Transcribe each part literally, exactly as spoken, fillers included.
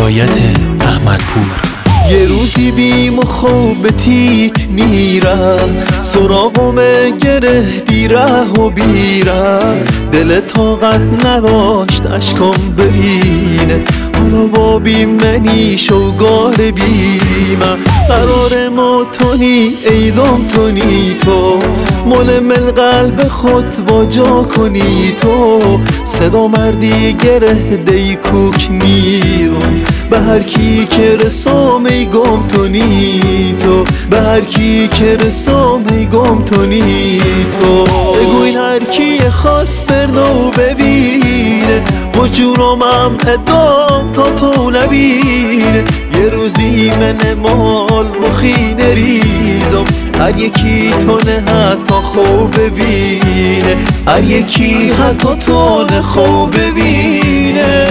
هدایت احمد پور. یه روزی بیم و خوب تیت میرم، سراغم گره دیره و بیره، دل طاقت نداشت اشکام ببینه، حالا با بیم منی شوگار بیمه. قرار ما تونی ایدام تونی تو، مال من قلب خود واجا کنی تو، صدا مردی گره دی کوک میدم، به هر کی که رسام ای گم تونی تو، به هر کی که رسام ای گم تونی تو. بگوین هر کی خواست برنو ببینه، و جونمم ادام تا تو نبینه. یه روزی من مال مخی نریزم، هر یکی تو نه حتی خوب ببینه، هر یکی حتی تو نه خوب ببینه.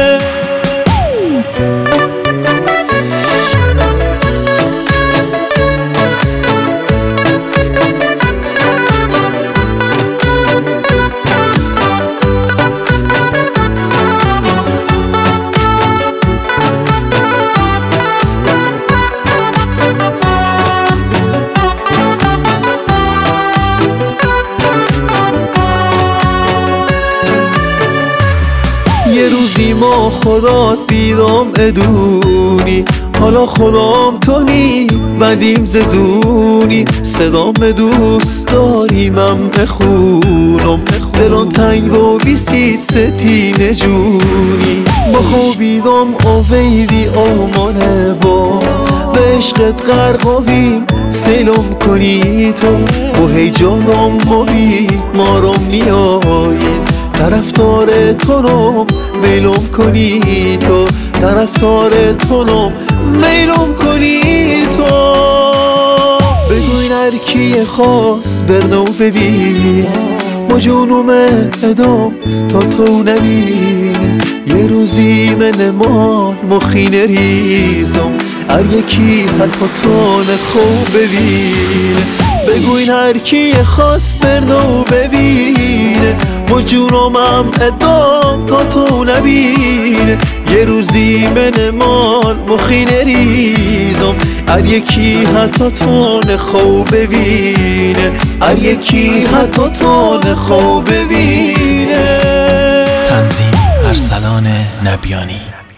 یه روزی ما خدات بیدام ادونی، حالا خدام تونی بدیم ززونی، صدام دوست داریمم بخونم، دلم تنگ و بیسی ستین جونی. با خوابیدم اویدی آمانه با، به عشقت غرقاویم سیلم کنی تو، و هی جانم ماهی مارم نیایی، طرفدار تونم میلم کنی تو، طرفدار تونم میلم کنی تو. بگوین هر کی خواست برنو ببین، و جونم ادام تا تو نبینه. یه روزی من مال مخی نریزم، هر یکی حتی تو نخوب ببینه. بگوین هر کی خواست برنو ببینه، و جونمم ادام تا تو نبینه. یه روزی من مال مخی نریزم، هر یکی حتی تو نخوب ببینه، هر یکی حتی تو نخوب ببینه. تنظیم ارسلان نبیانی.